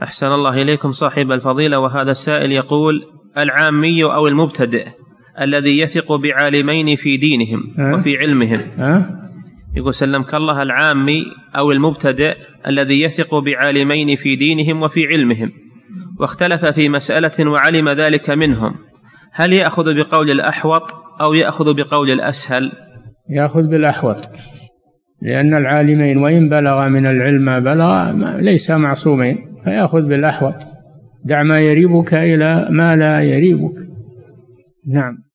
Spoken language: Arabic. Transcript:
أحسن الله إليكم صاحب الفضيلة. وهذا السائل يقول: العامي أو المبتدئ الذي يثق بعالمين في دينهم وفي علمهم، يقول سلمك الله، العامي أو المبتدئ الذي يثق بعالمين في دينهم وفي علمهم واختلف في مسألة وعلم ذلك منهم، هل يأخذ بقول الأحوط أو يأخذ بقول الأسهل؟ يأخذ بالأحوط، لأن العالمين وإن بلغ من العلم ما بلغ ليس معصومين، فيأخذ بالأحوط. دع ما يريبك إلى ما لا يريبك. نعم.